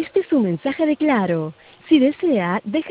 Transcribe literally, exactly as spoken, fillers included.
Este es un mensaje de Claro. Si desea, deje